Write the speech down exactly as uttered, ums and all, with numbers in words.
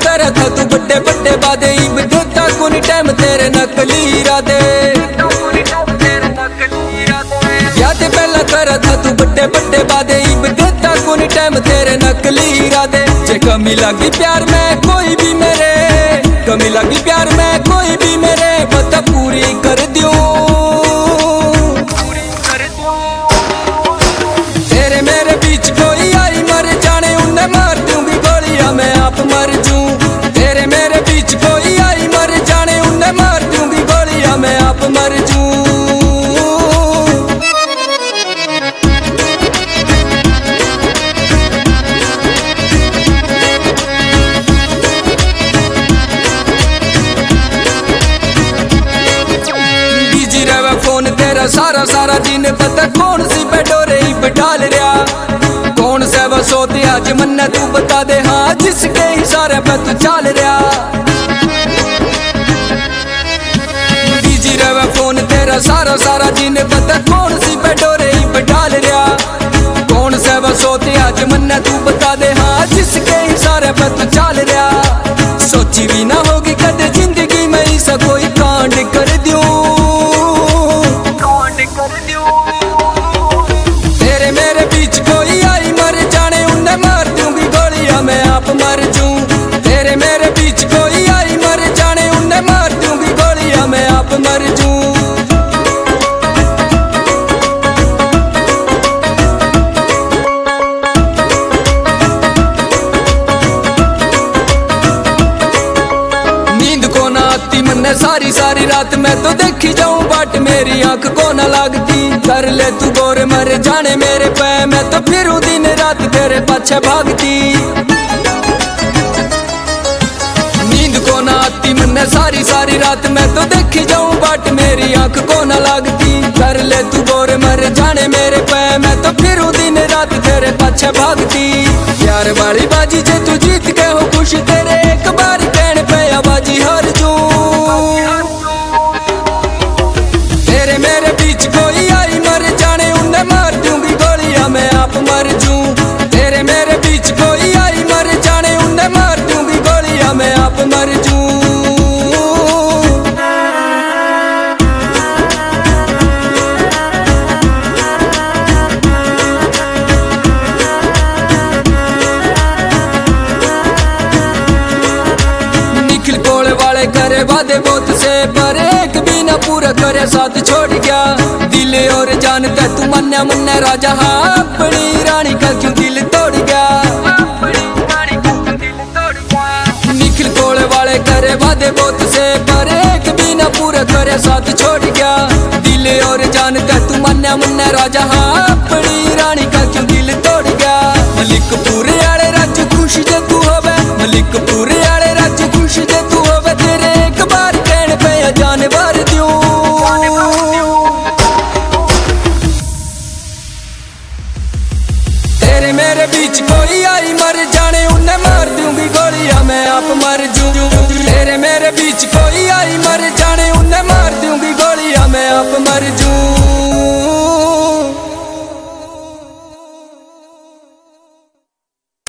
करे था तू बड़े बड़े वादे, इब देता कोनी टाइम तेरे नकली इरादे। याद पहला करे था तू बड़े बड़े वादे, इब देता कोनी टाइम तेरे नकली इरादे। जे कमी लगी प्यार में कोई भी मेरे, कमी लगी प्यार में कोई भी मेरे, बता पूरी कर दियो। तेरे मेरे बीच कोई आई मर जाने, उन्हें मार दूंगी गोलियां मैं आप मर जूं। तेरे मेरे बीच कोई आई मर जाने, उन्हें मार दूंगी गोलियां मैं आप मर जूं। फोन तेरा सारा सारा दिन पता कौन सी बेडोरे डाल रहा, कौन से वो सोते आज मन्ना तू बता दे। हाँ जिसके इशारे पे तू चल रहा, बिजी रहे फोन तेरा सारा सारा दिन पता कौन सी बेडोरे डाल रहा, कौन से वो सोते आज मन्ना तू बता दे। हाँ जिसके इशारे पे तू चल रहा, सोची भी ना होगी कदे जिंदगी में ऐसा कोई कांड कर दूं। तेरे मेरे बीच कोई आई मर जाने, उन्हें मार दूंगी गोलियां मैं आप मर जूं। तेरे मेरे बीच कोई आई मर जाने, उन्हें मार दूंगी गोलियां मैं आप मर जूं। नींद को ना आती मन्ने सारी सारी रात, मैं तो देखी जाऊं बाट मेरी आंख को ना लागती। कर ले तू गोर मर जाने मेरे पे, मैं तो फिरूं दिन रात तेरे पीछे भागती। नींद को ना आती मन्ने सारी सारी रात, मैं तो देखी जाऊं बाट मेरी आंख को ना लागती। कर ले तू गोर मर जाने मेरे पे, मैं तो फिरूं दिन रात तेरे पीछे भागती। प्यार वाली बाजी जे तू जीत के हो खुश, तेरे एक बार कहने पे आबाजी हार जूं। तेरे मेरे बीच कोई आई मर जाने, उन्हें मार दूंगी गोलियां मैं आप मर जूं। तेरे मेरे बीच कोई आई मर जाने, उन्हें मार दूंगी गोलियां मैं आप मर जूं। निखिल कोले वाले करे वादे बहुत से, पर एक भी ना पूरा करे साथ छोड़ गया। दिल और जानता तू मन्ना मन्ना राजा, हाँ अपनी रानी का क्यों दिल तोड़ गया। निखिल कोले वाले करे वादे बहुत से, पर एक भी ना पूरा करे साथ छोड़ गया। दिल और जानता तू मन्ना मन्ना राजा, हाँ